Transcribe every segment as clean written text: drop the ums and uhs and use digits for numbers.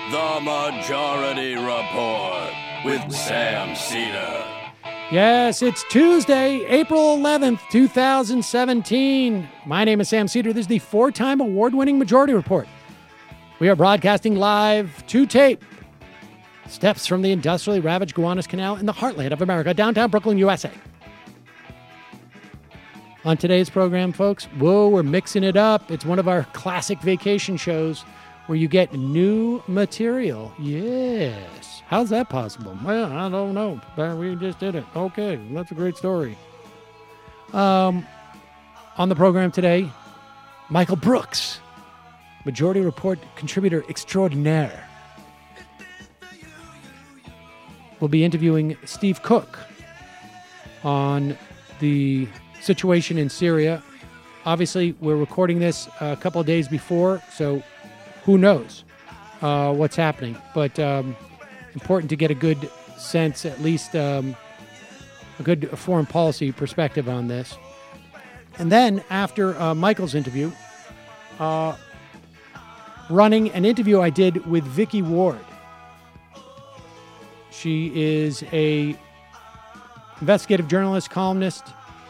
The Majority Report with Sam Cedar. Yes, it's Tuesday, April 11th, 2017. My name is Sam Cedar. This is the four-time award-winning Majority Report. We are broadcasting live to tape. Steps from the industrially ravaged Gowanus Canal in the heartland of America, downtown Brooklyn, USA. On today's program, folks, we're mixing it up. It's one of our classic vacation shows where you get new material. Yes. How's that possible? Well, I don't know. But we just did it. Okay, that's a great story. On the program today, Michael Brooks, Majority Report contributor extraordinaire. We'll be interviewing Steve Cook on the situation in Syria. Obviously, we're recording this a couple of days before, so who knows what's happening. But important to get a good sense, at least a good foreign policy perspective on this. And then after Michael's interview, running an interview I did with Vicky Ward. She is a investigative journalist, columnist,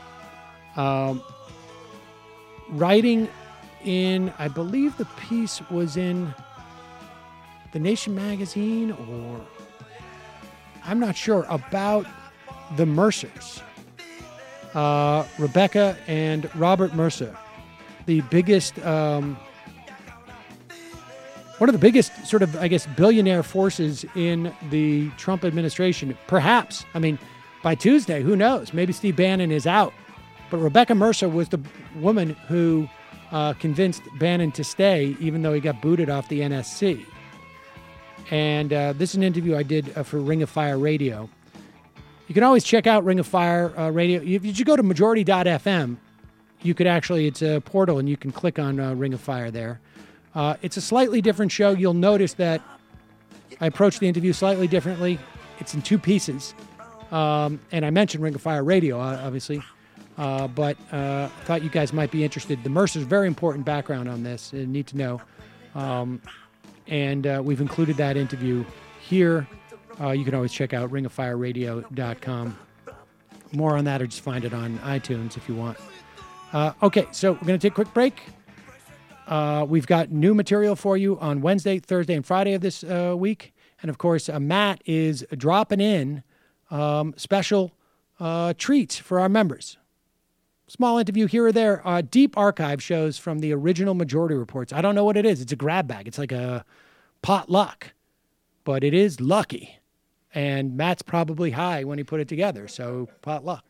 writing in, I believe the piece was in The Nation magazine, or I'm not sure, about the Mercers. Rebecca and Robert Mercer, the biggest, one of the biggest sort of, I guess, billionaire forces in the Trump administration. Perhaps, I mean, by Tuesday, who knows? Maybe Steve Bannon is out. But Rebecca Mercer was the woman who convinced Bannon to stay, even though he got booted off the NSC. And this is an interview I did for Ring of Fire Radio. You can always check out Ring of Fire Radio. If you go to majority.fm, you could actually, it's a portal, and you can click on Ring of Fire there. It's a slightly different show. You'll notice that I approached the interview slightly differently. It's in two pieces. And I mentioned Ring of Fire Radio, obviously. But thought you guys might be interested. The Mercer's very important background on this. You need to know. And we've included that interview here. You can always check out ringoffireradio.com. More on that, or just find it on iTunes if you want. Okay, so we're going to take a quick break. We've got new material for you on Wednesday, Thursday, and Friday of this week. And, of course, Matt is dropping in special treats for our members. Small interview here or there. Deep archive shows from the original Majority Reports. I don't know what it is. It's a grab bag. It's like a potluck, but it is lucky. And Matt's probably high when he put it together, so potluck.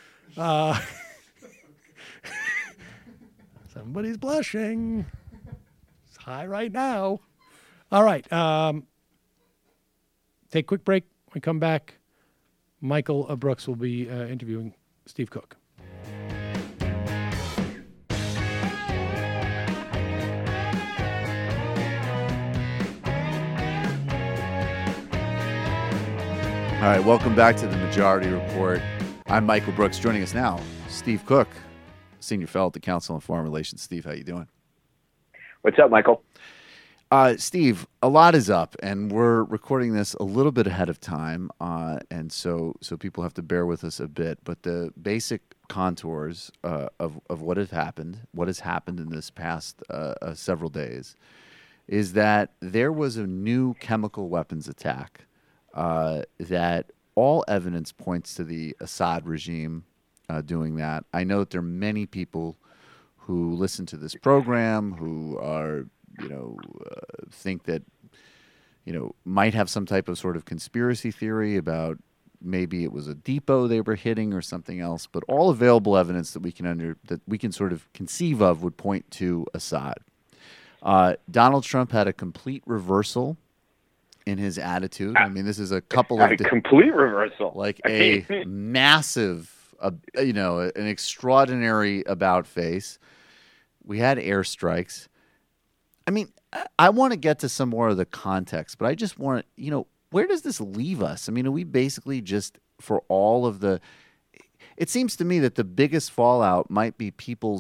Somebody's blushing. It's high right now. All right. Take a quick break. When we come back, Michael Brooks will be interviewing Steve Cook. All right, welcome back to the Majority Report. I'm Michael Brooks. Joining us now, Steve Cook, Senior Fellow at the Council on Foreign Relations. Steve, how you doing? What's up, Michael? Steve, a lot is up, and we're recording this a little bit ahead of time, and so people have to bear with us a bit. But the basic contours of what has happened in this past several days, is that there was a new chemical weapons attack that all evidence points to the Assad regime doing that. I know that there are many people who listen to this program who are, think that, might have some type of sort of conspiracy theory about maybe it was a depot they were hitting or something else. But all available evidence that we can sort of conceive of would point to Assad. Donald Trump had a complete reversal in his attitude. I mean, this is a couple of complete reversal, like a massive, an extraordinary about face. We had airstrikes. I mean, I want to get to some more of the context, but I just want to, where does this leave us? I mean, are we basically just, for all of the, it seems to me that the biggest fallout might be people's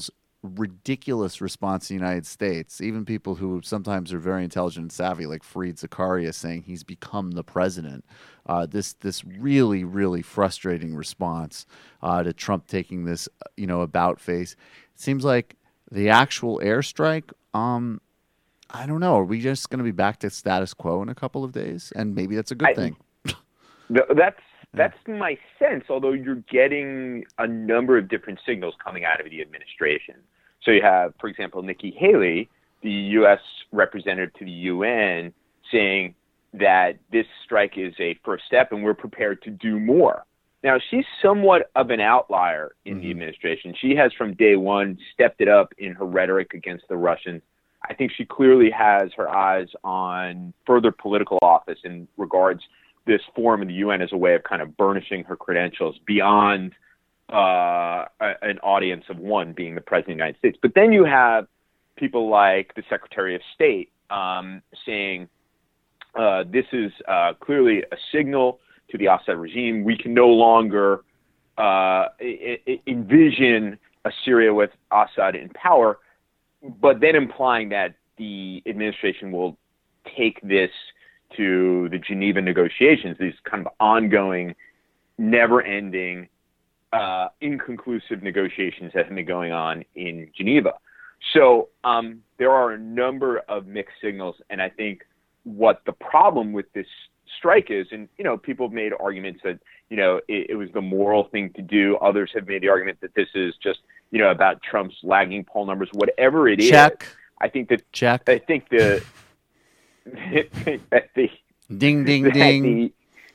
ridiculous response in the United States. Even people who sometimes are very intelligent and savvy, like Fareed Zakaria, saying he's become the president. This really, really frustrating response to Trump taking this, about face. It seems like the actual airstrike, I don't know. Are we just going to be back to status quo in a couple of days? And maybe that's a good thing. That's my sense, although you're getting a number of different signals coming out of the administration. So you have, for example, Nikki Haley, the U.S. representative to the UN, saying that this strike is a first step and we're prepared to do more. Now, she's somewhat of an outlier in the administration. She has from day one stepped it up in her rhetoric against the Russians. I think she clearly has her eyes on further political office and regards this forum in the UN as a way of kind of burnishing her credentials beyond an audience of one being the President of the United States. But then you have people like the Secretary of State saying this is clearly a signal to the Assad regime. We can no longer envision a Syria with Assad in power, but then implying that the administration will take this to the Geneva negotiations, these kind of ongoing, never-ending, inconclusive negotiations that have been going on in Geneva. So there are a number of mixed signals, and I think what the problem with this strike is, and people have made arguments that it was the moral thing to do. Others have made the argument that this is just about Trump's lagging poll numbers. Whatever it is, I think that I think the that the ding ding ding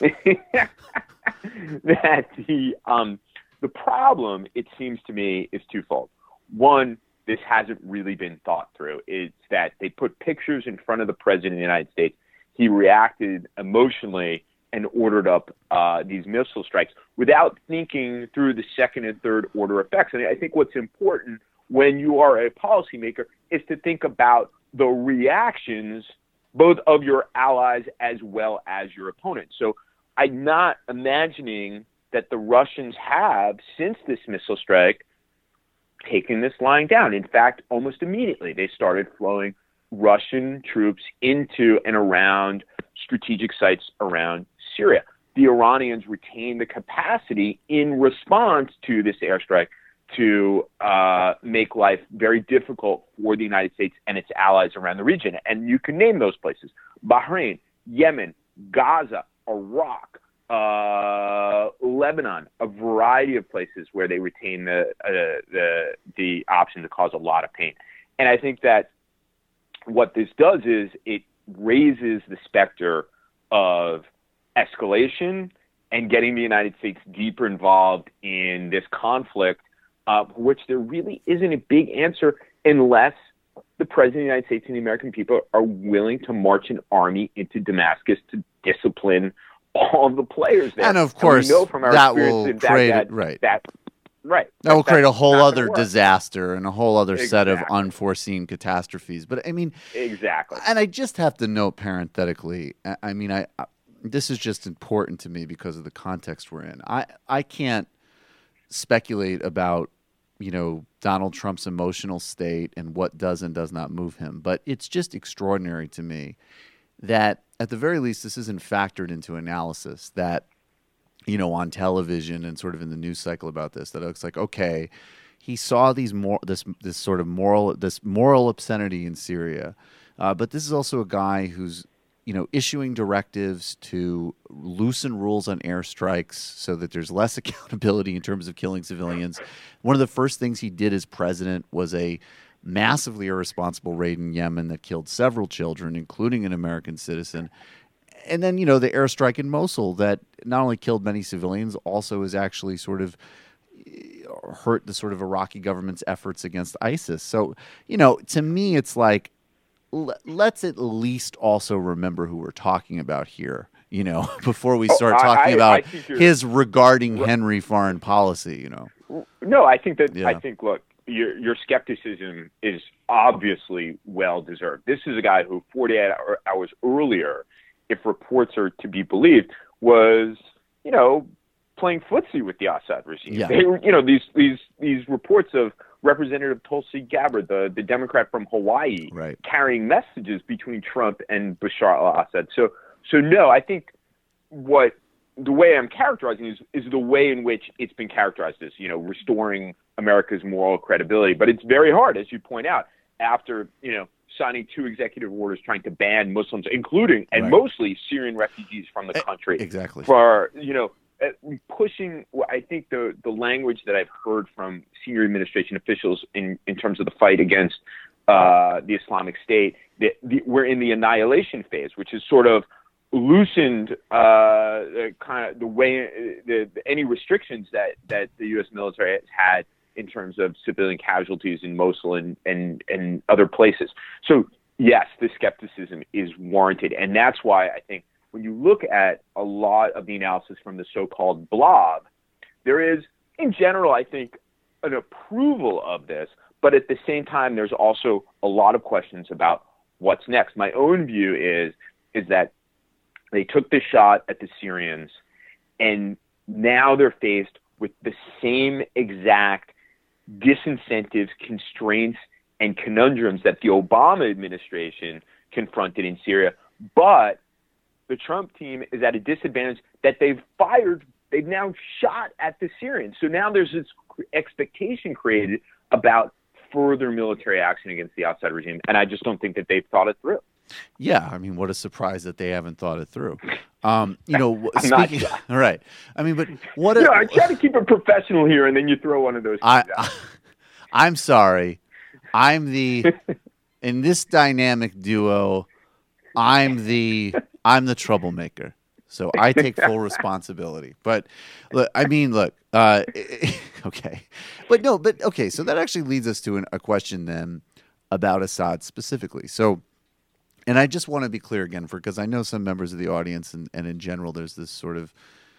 that the problem, it seems to me, is twofold. One, this hasn't really been thought through. It's that they put pictures in front of the president of the United States. He reacted emotionally and ordered up these missile strikes without thinking through the second and third order effects. And I think what's important when you are a policymaker is to think about the reactions both of your allies as well as your opponents. So I'm not imagining that the Russians have, since this missile strike, taken this lying down. In fact, almost immediately they started flowing Russian troops into and around strategic sites around Syria. The Iranians retained the capacity in response to this airstrike to make life very difficult for the United States and its allies around the region. And you can name those places: Bahrain, Yemen, Gaza, Iraq, Lebanon, a variety of places where they retain the option to cause a lot of pain. And I think that what this does is it raises the specter of escalation and getting the United States deeper involved in this conflict, for which there really isn't a big answer unless the President of the United States and the American people are willing to march an army into Damascus to discipline all of the players there. And of course, we know from our that experience will in create Baghdad, that will create a whole not other gonna work. disaster and a whole other set of Exactly. unforeseen catastrophes. But I mean, Exactly. and I just have to note parenthetically, I mean, I this is just important to me because of the context we're in. I can't speculate about, Donald Trump's emotional state and what does and does not move him. But it's just extraordinary to me that at the very least, this isn't factored into analysis that, on television and sort of in the news cycle about this, that it looks like, okay, he saw this moral obscenity in Syria. But this is also a guy who's, issuing directives to loosen rules on airstrikes so that there's less accountability in terms of killing civilians. One of the first things he did as president was a massively irresponsible raid in Yemen that killed several children, including an American citizen. And then, the airstrike in Mosul that not only killed many civilians, also has actually sort of hurt the sort of Iraqi government's efforts against ISIS. So, to me, it's like, let's at least also remember who we're talking about here, before we start talking about his regarding Henry foreign policy, No, I think that, Yeah. I think, look, your skepticism is obviously well-deserved. This is a guy who 48 hours earlier, if reports are to be believed, was, playing footsie with the Assad regime. Yeah. They were, these reports of Representative Tulsi Gabbard, the Democrat from Hawaii, Right. carrying messages between Trump and Bashar al-Assad. So no, I think the way I'm characterizing is the way in which it's been characterized as, restoring America's moral credibility. But it's very hard, as you point out, after, signing 2 executive orders trying to ban Muslims, including and Right. mostly Syrian refugees from the country. Exactly. For, pushing, I think the language that I've heard from senior administration officials in terms of the fight against the Islamic State, we're in the annihilation phase, which is sort of loosened kind of the way any restrictions that the U.S. military has had in terms of civilian casualties in Mosul and other places. So yes, the skepticism is warranted, and that's why I think when you look at a lot of the analysis from the so-called blob, there is, in general, I think, an approval of this, but at the same time, there's also a lot of questions about what's next. My own view is that they took the shot at the Syrians, and now they're faced with the same exact disincentives, constraints, and conundrums that the Obama administration confronted in Syria. But the Trump team is at a disadvantage that they've now shot at the Syrians. So now there's this expectation created about further military action against the Assad regime, and I just don't think that they've thought it through. Yeah, I mean, what a surprise that they haven't thought it through. Speaking, all right. I mean, but what? I try to keep it professional here, and then you throw one of those things out. I'm sorry. In this dynamic duo, I'm the troublemaker. So I take full responsibility. But look, okay. But okay, so that actually leads us to a question then about Assad specifically. So, and I just want to be clear again, because I know some members of the audience and in general, there's this sort of,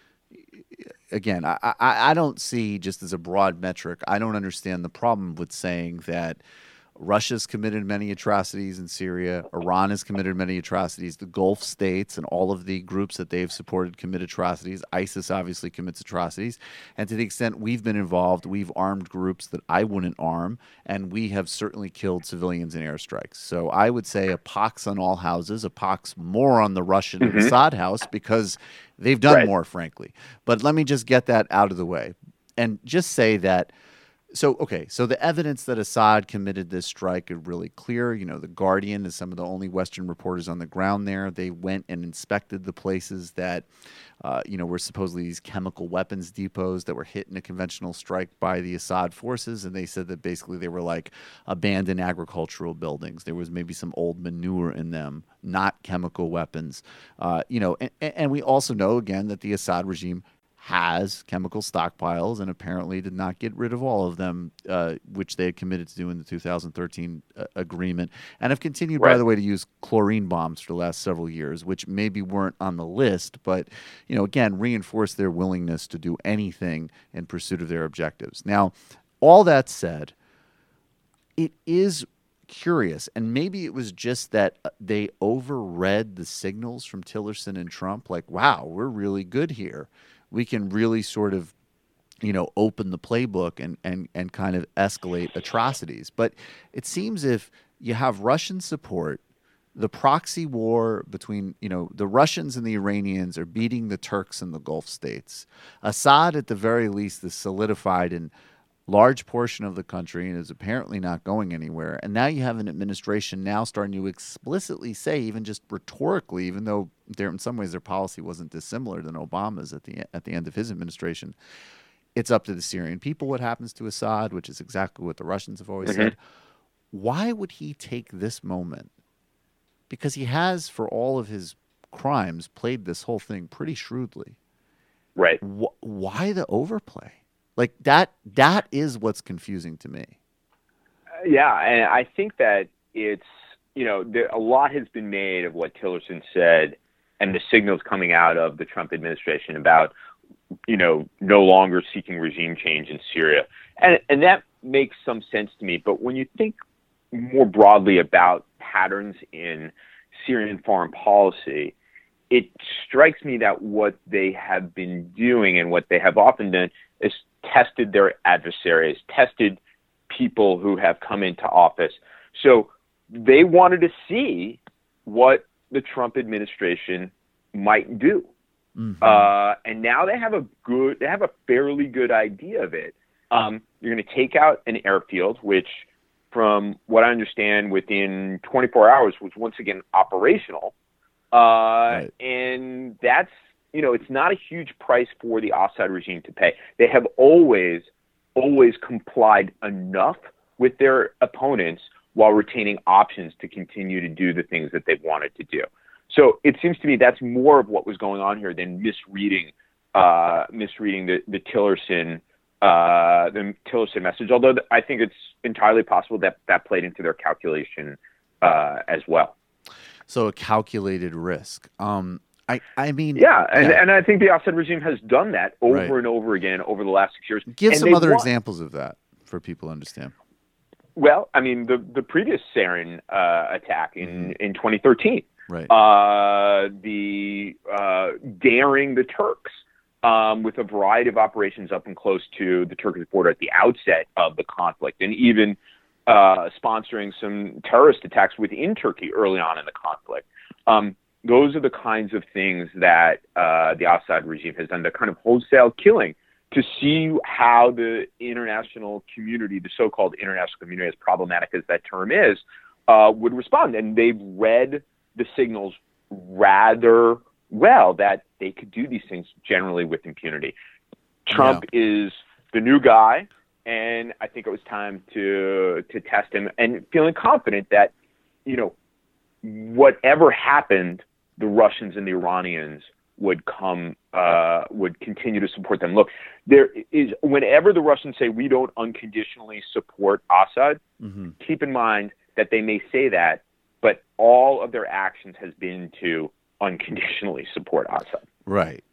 again, I don't see, just as a broad metric, I don't understand the problem with saying that Russia's committed many atrocities in Syria. Iran has committed many atrocities. The Gulf states and all of the groups that they've supported commit atrocities. ISIS obviously commits atrocities. And to the extent we've been involved, we've armed groups that I wouldn't arm, and we have certainly killed civilians in airstrikes. So I would say a pox on all houses, a pox more on the Russian and Assad house, because they've done more, frankly. But let me just get that out of the way and just say that. So the evidence that Assad committed this strike is really clear. The Guardian is some of the only Western reporters on the ground there. They went and inspected the places that, were supposedly these chemical weapons depots that were hit in a conventional strike by the Assad forces. And they said that basically they were like abandoned agricultural buildings. There was maybe some old manure in them, not chemical weapons. And we also know, again, that the Assad regime has chemical stockpiles and apparently did not get rid of all of them, which they had committed to do in the 2013 agreement, and have continued, by the way, to use chlorine bombs for the last several years, which maybe weren't on the list, but, again, reinforce their willingness to do anything in pursuit of their objectives. Now, all that said, it is curious, and maybe it was just that they overread the signals from Tillerson and Trump, like, wow, we're really good here. We can really sort of, open the playbook and kind of escalate atrocities. But it seems if you have Russian support, the proxy war between, the Russians and the Iranians are beating the Turks in the Gulf states. Assad, at the very least, is solidified in large portion of the country and is apparently not going anywhere. And now you have an administration now starting to explicitly say, even just rhetorically, even though in some ways their policy wasn't dissimilar than Obama's at the end of his administration, it's up to the Syrian people what happens to Assad, which is exactly what the Russians have always said. Why would he take this moment? Because he has, for all of his crimes, played this whole thing pretty shrewdly. Right. Why the overplay? Like that is what's confusing to me. Yeah, and I think that it's, a lot has been made of what Tillerson said and the signals coming out of the Trump administration about, no longer seeking regime change in Syria. And that makes some sense to me. But when you think more broadly about patterns in Syrian foreign policy, it strikes me that what they have been doing and what they have often done is tested their adversaries, tested people who have come into office. So they wanted to see what the Trump administration might do. Mm-hmm. And now they have a fairly good idea of it. You're going to take out an airfield, which, from what I understand, within 24 hours was once again operational. Right. And that's, it's not a huge price for the Assad regime to pay. They have always complied enough with their opponents while retaining options to continue to do the things that they've wanted to do. So it seems to me that's more of what was going on here than misreading the Tillerson message. Although I think it's entirely possible that played into their calculation as well. So a calculated risk. I mean, and I think the Assad regime has done that over Right. and over again over the last 6 years. Give and some they've other won. examples of that for people to understand. Well, I mean, the previous sarin attack in 2013. Right. The daring the Turks with a variety of operations up and close to the Turkish border at the outset of the conflict, and even sponsoring some terrorist attacks within Turkey early on in the conflict. Those are the kinds of things that the Assad regime has done, the kind of wholesale killing, to see how the international community, the so-called international community, as problematic as that term is, would respond. And they've read the signals rather well that they could do these things generally with impunity. Trump is the new guy, and I think it was time to test him, and feeling confident that, whatever happened, the Russians and the Iranians would continue to support them. Look, there is, whenever the Russians say we don't unconditionally support Assad, Mm-hmm. keep in mind that they may say that, but all of their actions has been to unconditionally support Assad. Right.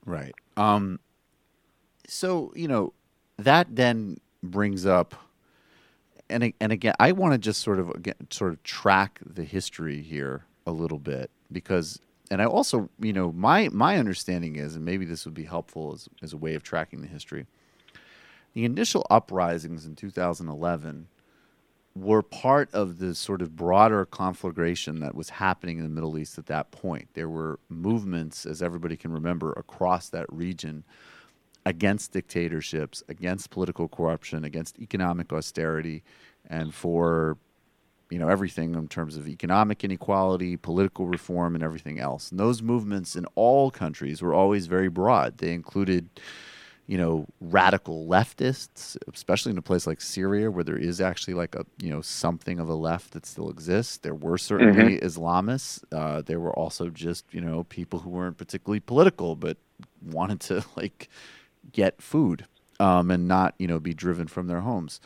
So, that then brings up, and again, I want to just sort of track the history here a little bit, because, and I also, my understanding is, and maybe this would be helpful as a way of tracking the history, the initial uprisings in 2011 were part of the sort of broader conflagration that was happening in the Middle East at that point. There were movements, as everybody can remember, across that region against dictatorships, against political corruption, against economic austerity, and for everything in terms of economic inequality, political reform, and everything else. And those movements in all countries were always very broad. They included radical leftists, especially in a place like Syria, where there is actually like something of a left that still exists. There were certainly Islamists. There were also just, people who weren't particularly political, but wanted to get food and not, be driven from their homes.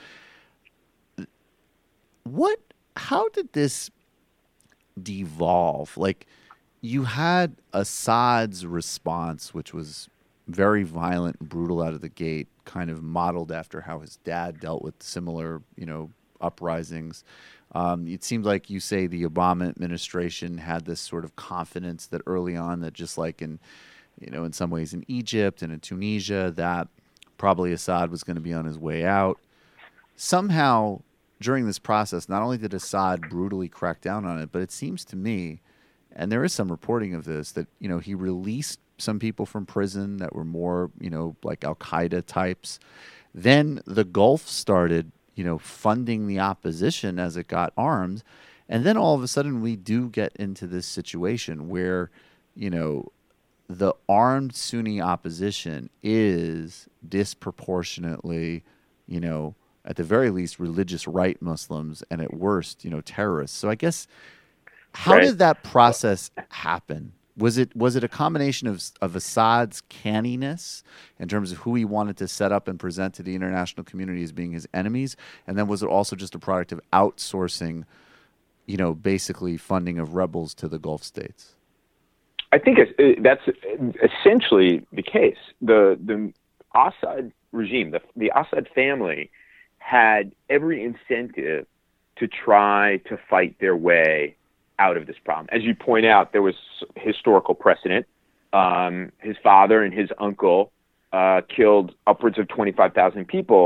How did this devolve? You had Assad's response, which was very violent and brutal out of the gate, kind of modeled after how his dad dealt with similar, uprisings. It seemed like, you say, the Obama administration had this sort of confidence that early on, that just like in some ways in Egypt and in Tunisia, that probably Assad was going to be on his way out. Somehow, during this process, not only did Assad brutally crack down on it, but it seems to me, and there is some reporting of this, that, he released some people from prison that were more, like Al-Qaeda types. Then the Gulf started, funding the opposition as it got armed. And then all of a sudden we do get into this situation where, the armed Sunni opposition is disproportionately, at the very least, religious right Muslims, and at worst, terrorists. So I guess, how did that process happen? Was it a combination of Assad's canniness in terms of who he wanted to set up and present to the international community as being his enemies? And then was it also just a product of outsourcing, basically funding of rebels to the Gulf states? I think that's essentially the case. The Assad regime, the Assad family, had every incentive to try to fight their way out of this problem. As you point out, there was historical precedent. His father and his uncle killed upwards of 25,000 people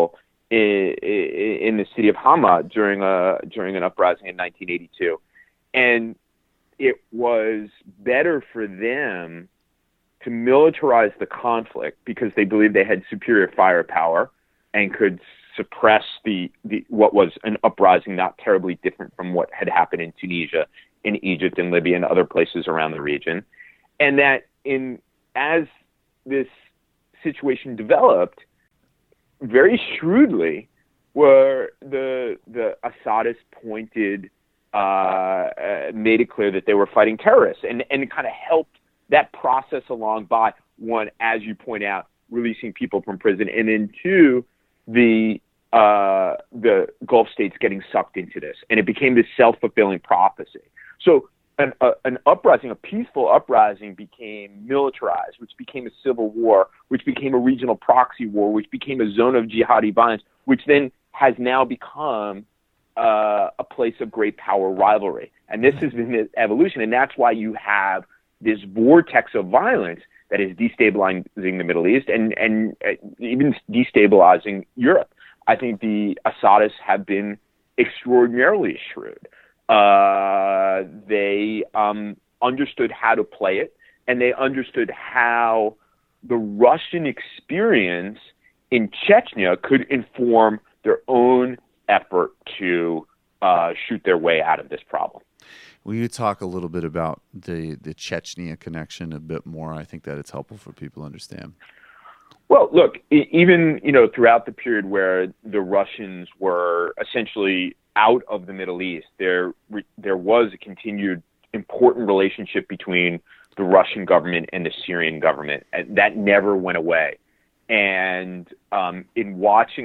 in the city of Hama during an uprising in 1982, and it was better for them to militarize the conflict because they believed they had superior firepower and could suppress the what was an uprising not terribly different from what had happened in Tunisia, in Egypt, and Libya, and other places around the region, and that as this situation developed, very shrewdly were the Assadists made it clear that they were fighting terrorists, and kind of helped that process along by, one, as you point out, releasing people from prison, and then two, the Gulf states getting sucked into this, and it became this self-fulfilling prophecy. So an uprising, a peaceful uprising, became militarized, which became a civil war, which became a regional proxy war, which became a zone of jihadi violence, which then has now become a place of great power rivalry. And this has been the evolution, and that's why you have this vortex of violence that is destabilizing the Middle East and even destabilizing Europe. I think the Assadists have been extraordinarily shrewd. They understood how to play it, and they understood how the Russian experience in Chechnya could inform their own effort to shoot their way out of this problem. Will you talk a little bit about the Chechnya connection a bit more? I think that it's helpful for people to understand. Well, look, even throughout the period where the Russians were essentially out of the Middle East, there was a continued important relationship between the Russian government and the Syrian government, and that never went away. And in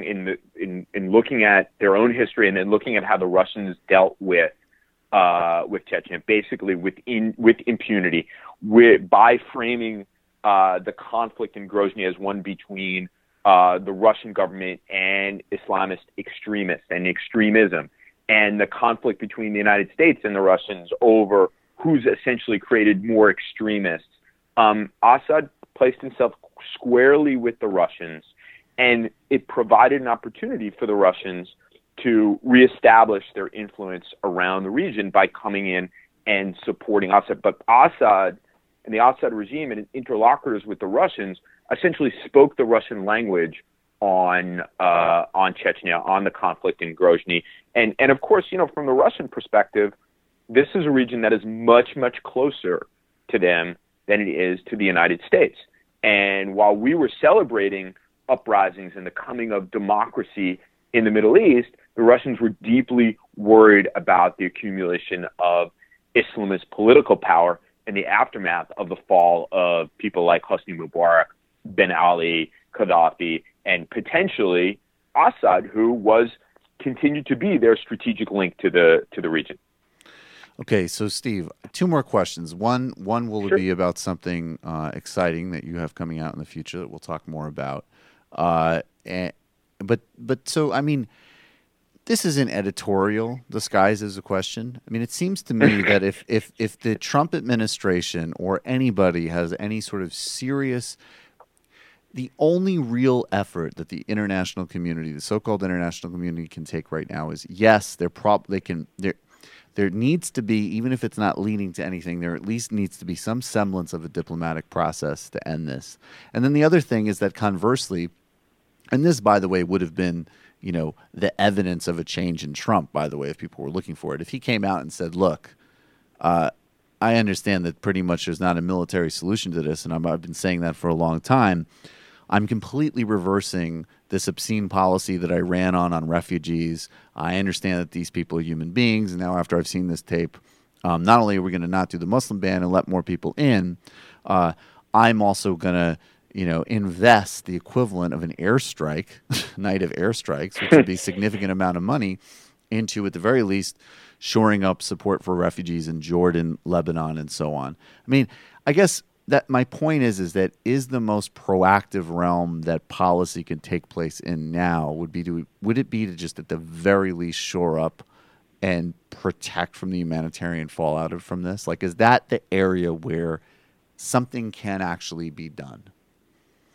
looking at their own history, and then looking at how the Russians dealt with Chechnya, basically with impunity, by framing the conflict in Grozny as one between the Russian government and Islamist extremists and extremism, and the conflict between the United States and the Russians over who's essentially created more extremists. Assad placed himself squarely with the Russians, and it provided an opportunity for the Russians to reestablish their influence around the region by coming in and supporting Assad. But Assad and the Assad regime and interlocutors with the Russians essentially spoke the Russian language on Chechnya, on the conflict in Grozny. And of course, from the Russian perspective, this is a region that is much, much closer to them than it is to the United States. And while we were celebrating uprisings and the coming of democracy in the Middle East, the Russians were deeply worried about the accumulation of Islamist political power in the aftermath of the fall of people like Hosni Mubarak, Ben Ali, Gaddafi, and potentially Assad, who continued to be their strategic link to the region. Okay, so Steve, two more questions. One will Sure. be about something exciting that you have coming out in the future that we'll talk more about. But so I mean, this isn't editorial disguised as a question. I mean, it seems to me that if the Trump administration or anybody has any sort of serious, the only real effort that the international community, the so-called international community, can take right now is, yes, there needs to be, even if it's not leading to anything, there at least needs to be some semblance of a diplomatic process to end this. And then the other thing is that conversely, and this, by the way, would have been, the evidence of a change in Trump, by the way, if people were looking for it. If he came out and said, look, I understand that pretty much there's not a military solution to this, and I've been saying that for a long time. I'm completely reversing this obscene policy that I ran on refugees. I understand that these people are human beings, and now after I've seen this tape, not only are we going to not do the Muslim ban and let more people in, I'm also going to invest the equivalent of an airstrike, night of airstrikes, which would be a significant amount of money, into, at the very least, shoring up support for refugees in Jordan, Lebanon, and so on. I mean, I guess that my point is that the most proactive realm that policy can take place in now would it be to just at the very least shore up and protect from the humanitarian fallout from this? Like, is that the area where something can actually be done?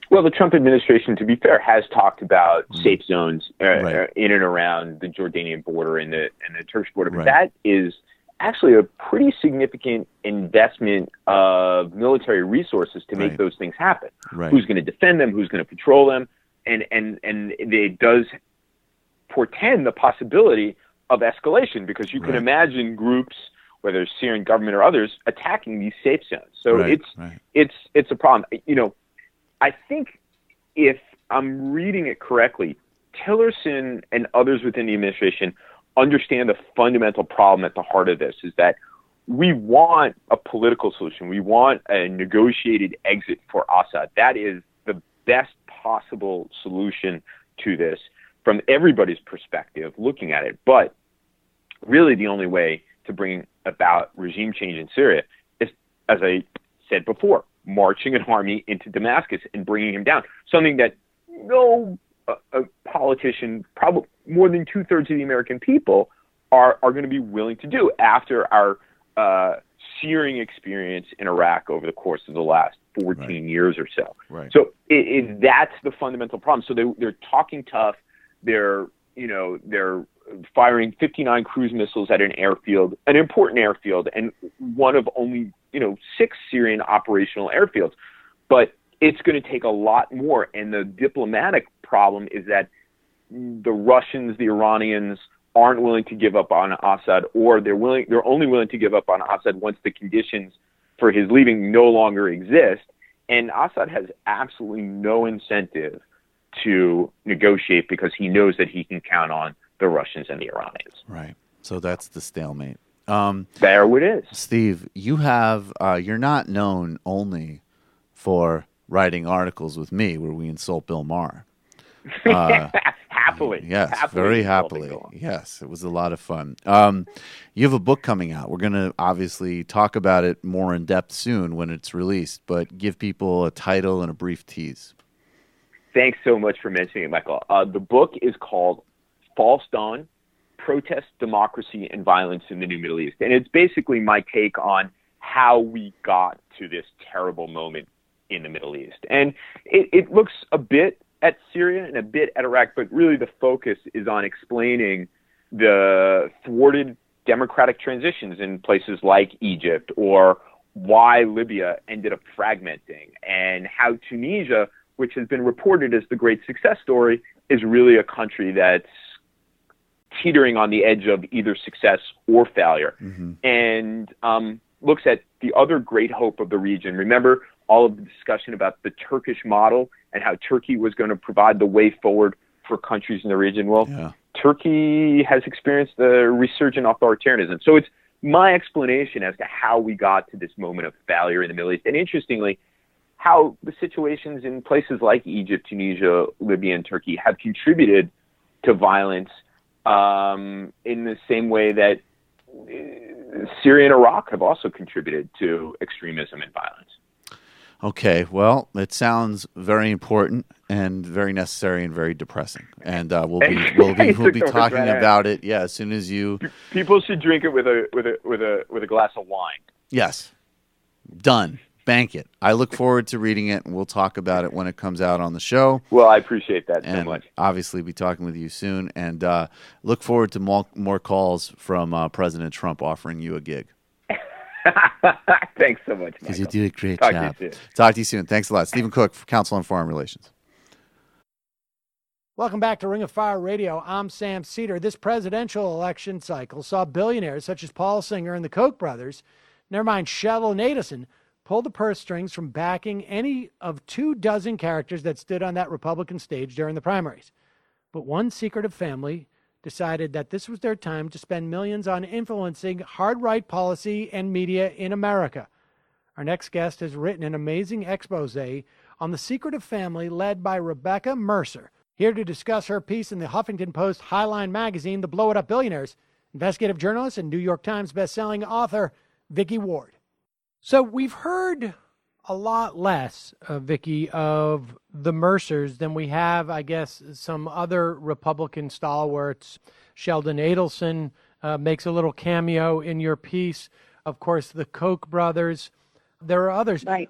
Well, the Trump administration, to be fair, has talked about safe zones Right. in and around the Jordanian border and the Turkish border, but Right. that is actually a pretty significant investment of military resources to make Right. those things happen. Right. Who's going to defend them? Who's going to patrol them? And it does portend the possibility of escalation, because you can Right. imagine groups, whether it's Syrian government or others, attacking these safe zones. So Right. it's a problem. I think if I'm reading it correctly, Tillerson and others within the administration understand the fundamental problem at the heart of this is that we want a political solution. We want a negotiated exit for Assad. That is the best possible solution to this from everybody's perspective looking at it. But really the only way to bring about regime change in Syria is, as I said before, marching an army into Damascus and bringing him down, something that no politician, probably more than 2/3 of the American people, are going to be willing to do after our searing experience in Iraq over the course of the last 14 years or so. Right. So that's the fundamental problem. So they're talking tough. They're firing 59 cruise missiles at an airfield, an important airfield, and one of only 6 Syrian operational airfields. But it's going to take a lot more. And the diplomatic problem is that the Russians, the Iranians aren't willing to give up on Assad, or they're only willing to give up on Assad once the conditions for his leaving no longer exist. And Assad has absolutely no incentive to negotiate because he knows that he can count on the Russians and the Iranians. Right. So that's the stalemate. There it is. Steve, you have you're not known only for writing articles with me where we insult Bill Maher. Happily. Yes, very happily. Yes, it was a lot of fun. You have a book coming out. We're going to obviously talk about it more in depth soon when it's released, but give people a title and a brief tease. Thanks so much for mentioning it, Michael. The book is called False Dawn: Protest, Democracy, and Violence in the New Middle East. And it's basically my take on how we got to this terrible moment in the Middle East. And it looks a bit at Syria and a bit at Iraq, but really the focus is on explaining the thwarted democratic transitions in places like Egypt, or why Libya ended up fragmenting, and how Tunisia, which has been reported as the great success story, is really a country that's teetering on the edge of either success or failure. Mm-hmm. And looks at the other great hope of the region. Remember all of the discussion about the Turkish model and how Turkey was going to provide the way forward for countries in the region. Well, Yeah. Turkey has experienced the resurgent authoritarianism. So it's my explanation as to how we got to this moment of failure in the Middle East. And interestingly, how the situations in places like Egypt, Tunisia, Libya, and Turkey have contributed to violence in the same way that Syria and Iraq have also contributed to extremism and violence. Okay, well, it sounds very important and very necessary and very depressing. And we'll be talking about it. Yeah, as soon as you. People should drink it with a glass of wine. Yes, done. Bank it. I look forward to reading it, and we'll talk about it when it comes out on the show. Well, I appreciate that so And much. obviously, be talking with you soon. And look forward to more calls from President Trump offering you a gig. Thanks so much, Michael. Because you do a great Talk job. to you soon. Talk to you soon. Thanks a lot. Stephen Cook, Council on Foreign Relations. Welcome back to Ring of Fire Radio. I'm Sam Cedar. This presidential election cycle saw billionaires such as Paul Singer and the Koch brothers, never mind Sheldon Adelson, pull the purse strings from backing any of 24 characters that stood on that Republican stage during the primaries. But one secretive family decided that this was their time to spend millions on influencing hard-right policy and media in America. Our next guest has written an amazing expose on the secretive family led by Rebecca Mercer. Here to discuss her piece in the Huffington Post Highline magazine, The Blow It Up Billionaires, investigative journalist and New York Times bestselling author Vicky Ward. So we've heard a lot less, Vicky, of the Mercers than we have, I guess, some other Republican stalwarts. Sheldon Adelson makes a little cameo in your piece. Of course, the Koch brothers. There are others. Right. But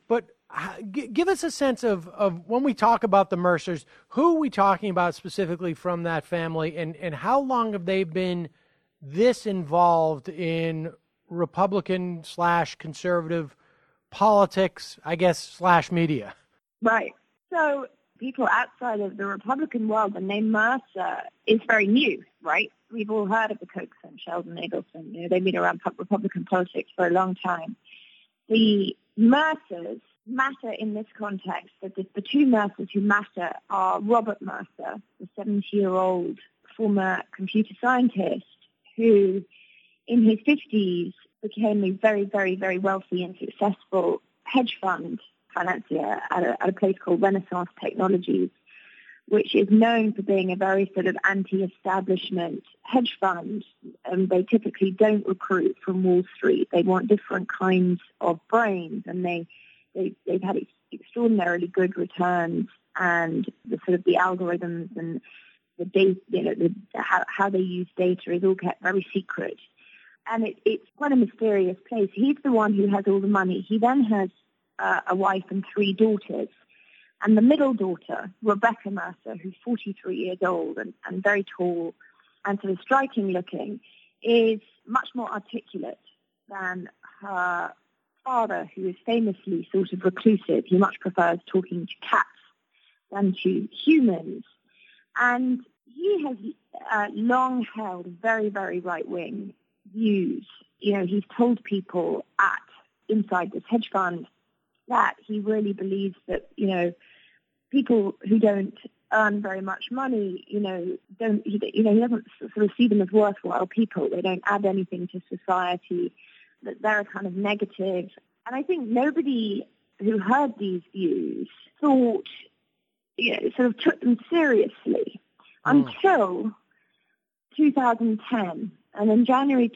Give us a sense of when we talk about the Mercers, who are we talking about specifically from that family, and how long have they been this involved in Republican / conservative politics, I guess, / media? Right. So people outside of the Republican world, the name Mercer is very new, right? We've all heard of the Kochs and Sheldon Adelson. They've been around Republican politics for a long time. The Mercers matter in this context. That the two Mercers who matter are Robert Mercer, the 70-year-old former computer scientist who, in his 50s, became a very, very, very wealthy and successful hedge fund financier at a place called Renaissance Technologies, which is known for being a very sort of anti-establishment hedge fund. They typically don't recruit from Wall Street. They want different kinds of brains, and they've had extraordinarily good returns, and the sort of the algorithms and the data, how they use data is all kept very secret. And it's quite a mysterious place. He's the one who has all the money. He then has a wife and 3 daughters. And the middle daughter, Rebecca Mercer, who's 43 years old and very tall and sort of striking looking, is much more articulate than her father, who is famously sort of reclusive. He much prefers talking to cats than to humans. And he has long held very, very right-wing views. He's told people inside this hedge fund that he really believes that, people who don't earn very much money, he doesn't sort of see them as worthwhile people. They don't add anything to society, that they're a kind of negative. And I think nobody who heard these views thought, sort of took them seriously until 2010. And in January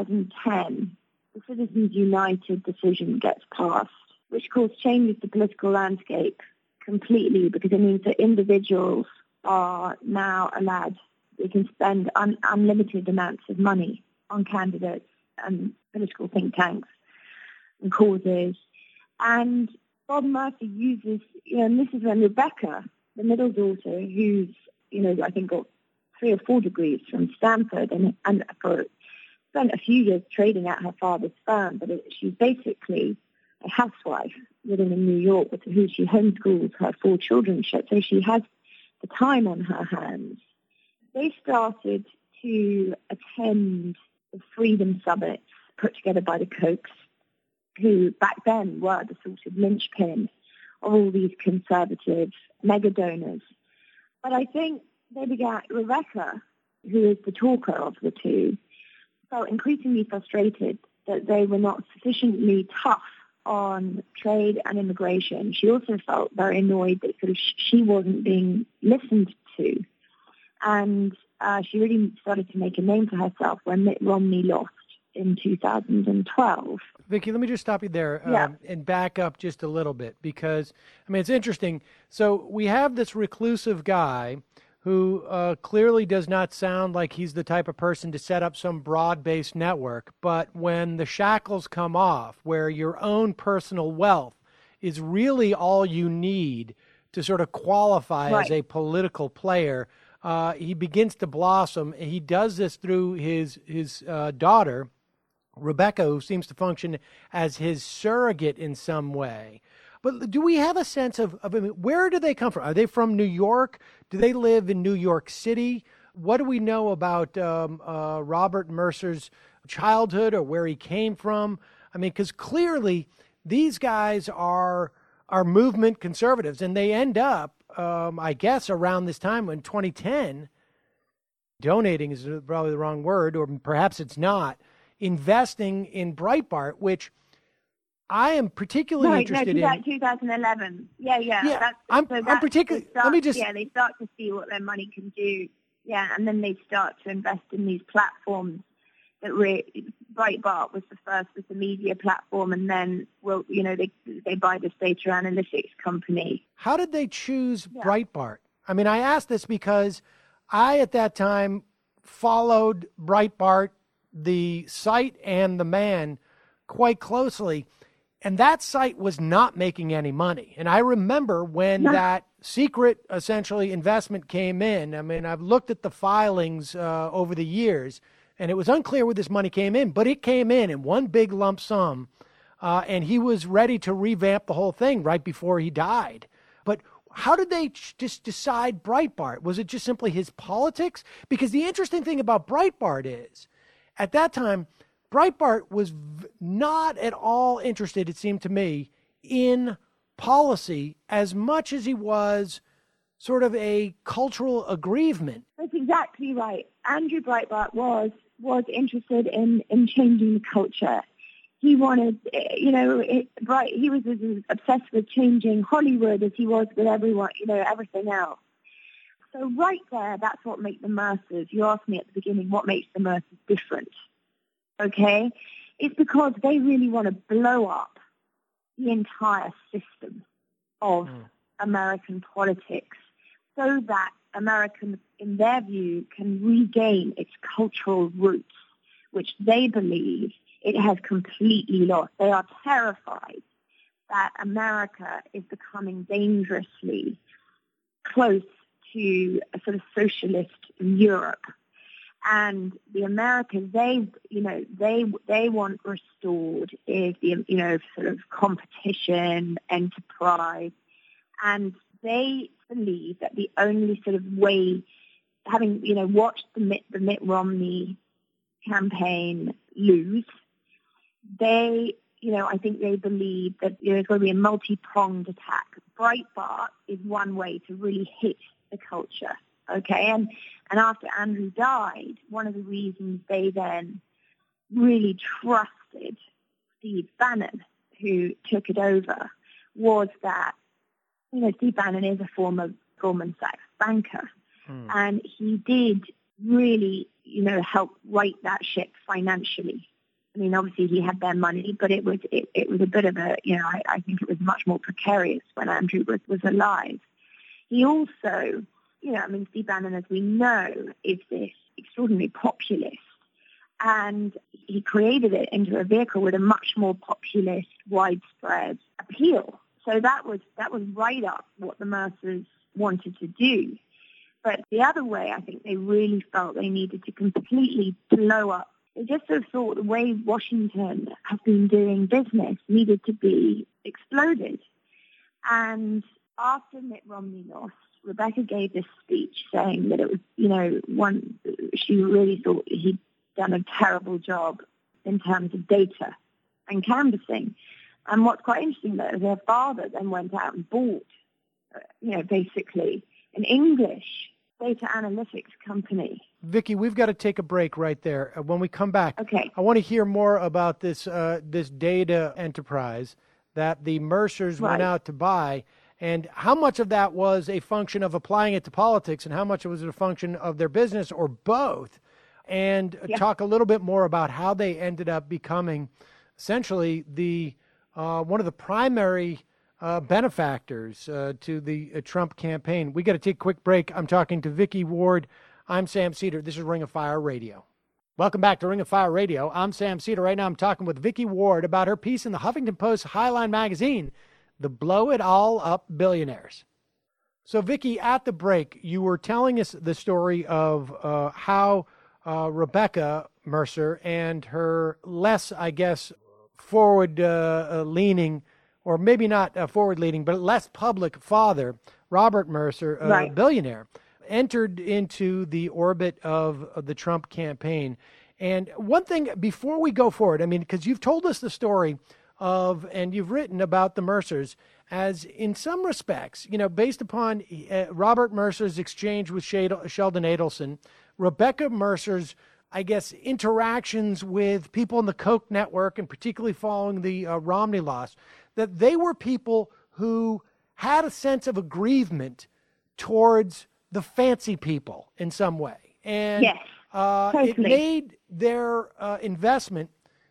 2010, the Citizens United decision gets passed, which, of course, changes the political landscape completely, because it means that individuals are now allowed, they can spend unlimited amounts of money on candidates and political think tanks and causes. And Bob Mercer uses, and this is when Rebecca, the middle daughter, who's, I think got 3 or 4 degrees from Stanford and spent a few years trading at her father's firm, but she's basically a housewife living in New York with who she homeschools her 4 children. So she has the time on her hands. They started to attend the Freedom Summits put together by the Kochs, who back then were the sort of linchpin of all these conservative mega donors. But I think Rebecca, who is the talker of the two, felt increasingly frustrated that they were not sufficiently tough on trade and immigration. She also felt very annoyed that sort of she wasn't being listened to. And she really started to make a name for herself when Mitt Romney lost in 2012. Vicki, let me just stop you there and back up just a little bit, because, it's interesting. So we have this reclusive guy who clearly does not sound like he's the type of person to set up some broad-based network. But when the shackles come off, where your own personal wealth is really all you need to sort of qualify as a political player, he begins to blossom. He does this through his daughter, Rebecca, who seems to function as his surrogate in some way. But do we have a sense of where do they come from? Are they from New York? Do they live in New York City? What do we know about Robert Mercer's childhood or where he came from? Because clearly these guys are movement conservatives, and they end up, I guess, around this time in 2010, donating is probably the wrong word, or perhaps it's not, investing in Breitbart, which I am particularly interested in. 2011. Yeah. I'm particularly. Let me just. Yeah, they start to see what their money can do. Yeah, and then they start to invest in these platforms. Breitbart was the first with the media platform, and then they buy this data analytics company. How did they choose Breitbart? I asked this because I at that time followed Breitbart, the site and the man, quite closely. And that site was not making any money. And I remember when that secret, essentially, investment came in. I mean, I've looked at the filings over the years, and it was unclear where this money came in, but it came in one big lump sum, and he was ready to revamp the whole thing right before he died. But how did they just decide Breitbart? Was it just simply his politics? Because the interesting thing about Breitbart is, at that time, Breitbart was not at all interested, it seemed to me, in policy as much as he was sort of a cultural aggrievement. That's exactly right. Andrew Breitbart was interested in changing the culture. He wanted, he was as obsessed with changing Hollywood as he was with everyone, everything else. So right there, that's what makes the Mercers. You asked me at the beginning, what makes the Mercers different? Okay? It's because they really want to blow up the entire system of American politics so that America, in their view, can regain its cultural roots, which they believe it has completely lost. They are terrified that America is becoming dangerously close to a sort of socialist Europe. And the Americans, they want restored is the, sort of competition, enterprise. And they believe that the only sort of way, having, watched the Mitt Romney campaign lose, I think they believe that there's going to be a multi-pronged attack. Breitbart is one way to really hit the culture, okay? And after Andrew died, one of the reasons they then really trusted Steve Bannon, who took it over, was that, Steve Bannon is a former Goldman Sachs banker, and he did really, help right that ship financially. I mean, obviously he had their money, but it was a bit of a, I think it was much more precarious when Andrew was alive. He also, Steve Bannon, as we know, is this extraordinary populist, and he created it into a vehicle with a much more populist, widespread appeal. So that was right up what the Mercers wanted to do. But the other way, I think they really felt they needed to completely blow up. They just sort of thought the way Washington has been doing business needed to be exploded. And after Mitt Romney lost, Rebecca gave this speech saying that it was, she really thought he'd done a terrible job in terms of data and canvassing. And what's quite interesting, though, is her father then went out and bought, basically an English data analytics company. Vicki, we've got to take a break right there. When we come back, okay, I want to hear more about this data enterprise that the Mercers went out to buy, and how much of that was a function of applying it to politics and how much was it a function of their business, or both, and talk a little bit more about how they ended up becoming essentially the one of the primary benefactors to the Trump campaign. We got to take a quick break. I'm talking to Vicki Ward. I'm Sam Seder. This is Ring of Fire Radio. Welcome back to Ring of Fire Radio. I'm Sam Seder. Right now I'm talking with Vicki Ward about her piece in the Huffington Post Highline magazine, The Blow It All Up Billionaires. So, Vicki, at the break, you were telling us the story of how Rebecca Mercer and her less, I guess, forward-leaning, or maybe not forward-leaning, but less public father, Robert Mercer, a billionaire, entered into the orbit of the Trump campaign. And one thing, before we go forward, I mean, because you've told us the story of, and you've written about the Mercers as, in some respects, based upon Robert Mercer's exchange with Sheldon Adelson, Rebecca Mercer's, I guess, interactions with people in the Koch network, and particularly following the Romney loss, that they were people who had a sense of aggrievement towards the fancy people in some way. And totally. It made their investment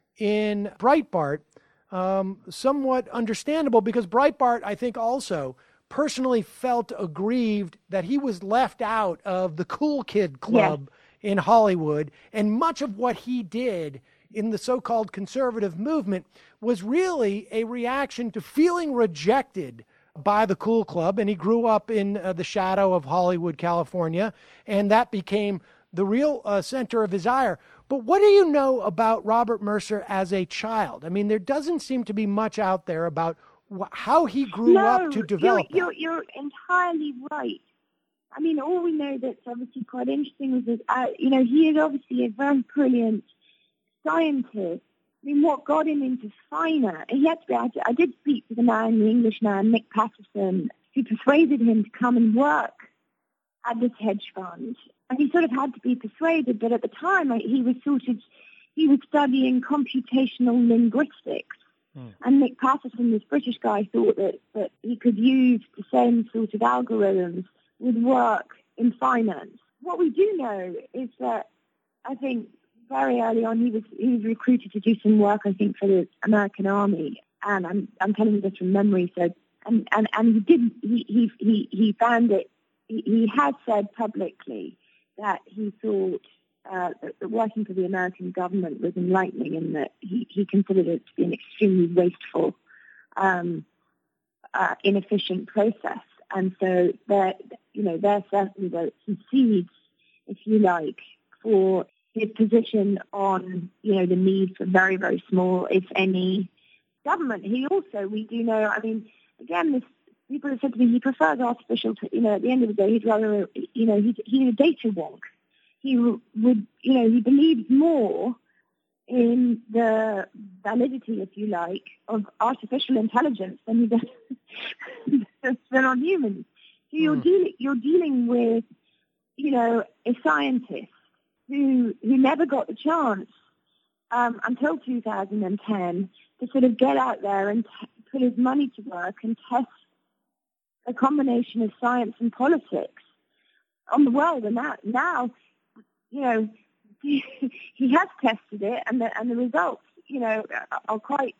in Breitbart somewhat understandable, because Breitbart, I think, also personally felt aggrieved that he was left out of the cool kid club in Hollywood, and much of what he did in the so-called conservative movement was really a reaction to feeling rejected by the cool club. And he grew up in the shadow of Hollywood, California, and that became the real center of his ire. But what do you know about Robert Mercer as a child? I mean, there doesn't seem to be much out there about how he grew up to develop that. You're entirely right. I mean, all we know that's obviously quite interesting is that, he is obviously a very brilliant scientist. I mean, what got him into finance? He had to be. I did speak to the English man, Nick Patterson, who persuaded him to come and work at this hedge fund. And he sort of had to be persuaded, but at the time he was studying computational linguistics. And Nick Patterson, this British guy, thought that he could use the same sort of algorithms would work in finance. What we do know is that I think very early on he was recruited to do some work, I think, for the American Army, and I'm telling you this from memory. So and he found it. He has said publicly that he thought that working for the American government was enlightening, and that he considered it to be an extremely wasteful, inefficient process. And so there certainly were some seeds, if you like, for his position on, the need for very, very small, if any, government. He also, we do know, I mean, again, people have said to me he prefers artificial, at the end of the day, he'd rather, he's a data wonk. He would, he believes more in the validity, if you like, of artificial intelligence than he does than on humans. So you're dealing with, a scientist who never got the chance until 2010 to sort of get out there and put his money to work and test a combination of science and politics on the world. And that now, he has tested it, and the results, are quite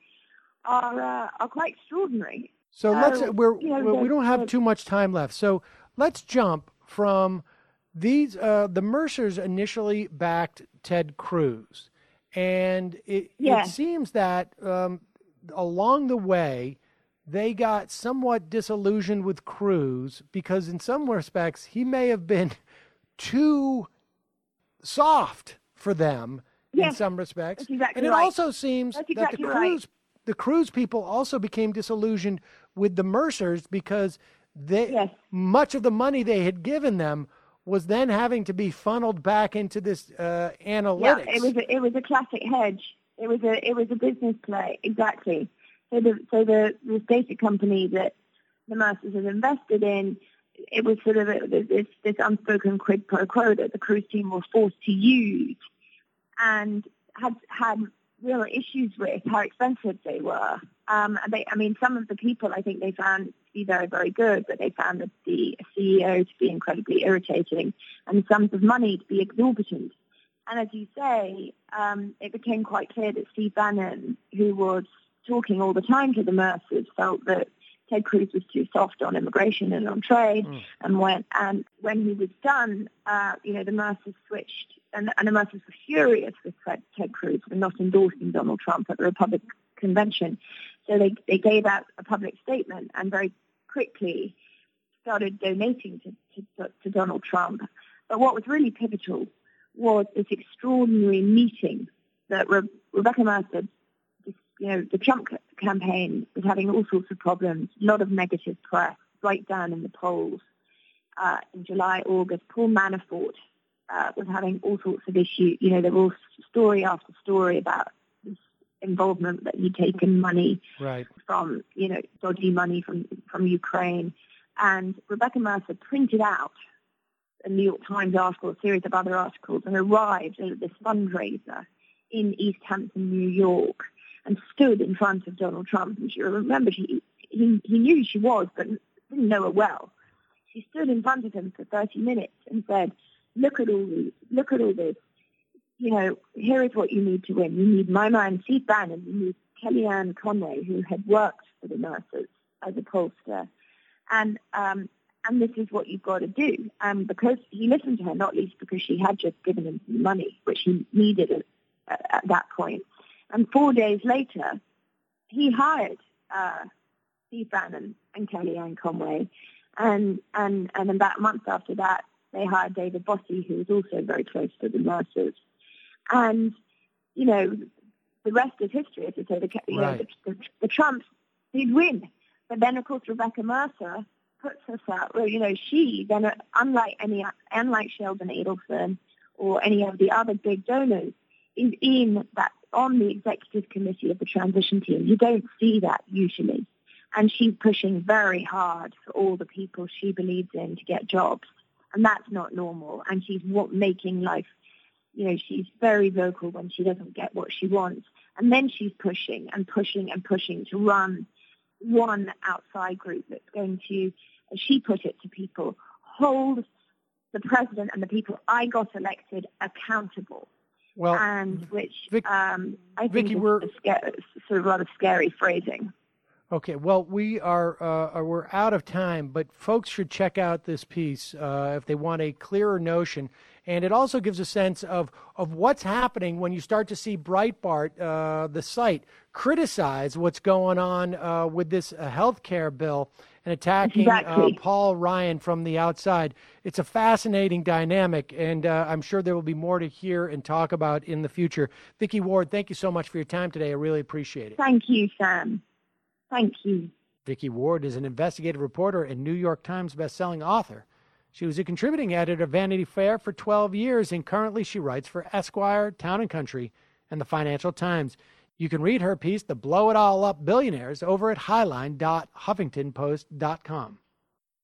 extraordinary. So we don't have too much time left. So let's jump from these. The Mercers initially backed Ted Cruz, and it seems that along the way they got somewhat disillusioned with Cruz because in some respects he may have been too soft for them in some respects. Exactly and it right. also seems that the Cruz people also became disillusioned with the Mercers because much of the money they had given them was then having to be funneled back into this analytics. Yeah, it was a classic hedge. It was a business play, exactly. So the data company that the Mercers had invested in, it was sort of this unspoken quid pro quo that the Cruz team were forced to use, and had real issues with how expensive they were. Some of the people I think they found to be very, very good, but they found the CEO to be incredibly irritating and the sums of money to be exorbitant. And as you say, it became quite clear that Steve Bannon, who was talking all the time to the Mercers, felt that Ted Cruz was too soft on immigration and on trade. And when he was done, the Mercers switched, and the Mercers were furious with Ted Cruz for not endorsing Donald Trump at the Republican convention. So they gave out a public statement and very quickly started donating to Donald Trump. But what was really pivotal was this extraordinary meeting that Rebecca Mercer, the Trump campaign was having all sorts of problems, a lot of negative press, right down in the polls. In July, August, Paul Manafort was having all sorts of issues. There was story after story about this involvement that he'd taken money from, dodgy money from Ukraine. And Rebecca Mercer printed out a New York Times article, a series of other articles, and arrived at this fundraiser in East Hampton, New York, and stood in front of Donald Trump. And she remembered he knew who she was, but didn't know her well. She stood in front of him for 30 minutes and said, look at all this. Here is what you need to win. You need my man, Steve Bannon. You need Kellyanne Conway, who had worked for the Mercers as a pollster. And this is what you've got to do. Because he listened to her, not least because she had just given him some money, which he needed at that point. And 4 days later, he hired Steve Bannon and Kellyanne Conway. And about a month after that, they hired David Bossie, who was also very close to the Mercers. And, you know, the rest is history, as I say. The Trumps did win. But then, of course, Rebecca Mercer puts herself, well, you know, she then, unlike Sheldon Adelson or any of the other big donors, is on the executive committee of the transition team. You don't see that usually. And she's pushing very hard for all the people she believes in to get jobs. And that's not normal. And she's making life, you know, she's very vocal when she doesn't get what she wants. And then she's pushing and pushing and pushing to run one outside group that's going to, as she put it to people, hold the president and the people I got elected accountable. Well, and which I think Vicki, is sort of rather scary phrasing. Okay, well, we're out of time, but folks should check out this piece if they want a clearer notion. And it also gives a sense of what's happening when you start to see Breitbart, the site, criticize what's going on with this health care bill and attacking Paul Ryan from the outside. It's a fascinating dynamic, and I'm sure there will be more to hear and talk about in the future. Vicki Ward, thank you so much for your time today. I really appreciate it. Thank you, Sam. Thank you. Vicki Ward is an investigative reporter and New York Times bestselling author. She was a contributing editor of Vanity Fair for 12 years, and currently she writes for Esquire, Town & Country, and the Financial Times. You can read her piece, The Blow It All Up Billionaires, over at highline.huffingtonpost.com.